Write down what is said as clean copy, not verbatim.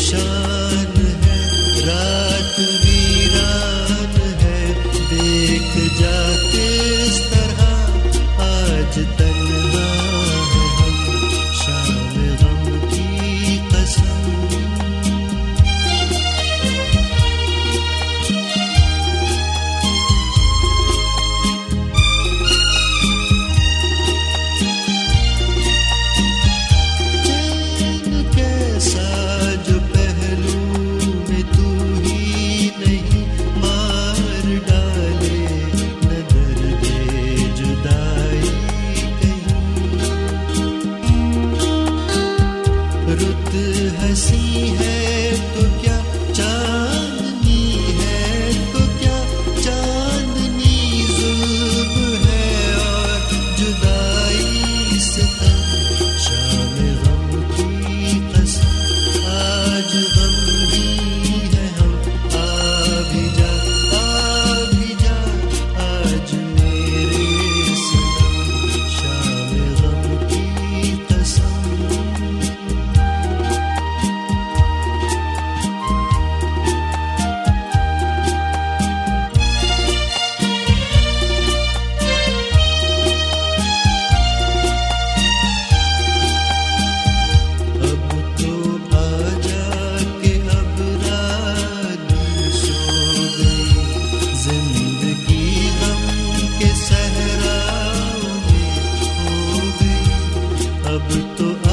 परेशान है, रात वीरान है, देख जा किस तरह आज तन्हा है हम, शाम गम की कसम। रुत हंसी है तो क्या चांदनी है, तो क्या चांदनी जुल्म है और जुदाई सितम, शाम गम की कसम आज गम ही है हम, आ भी जा आज मेरे सनम, शाम गम की कसम। अब तो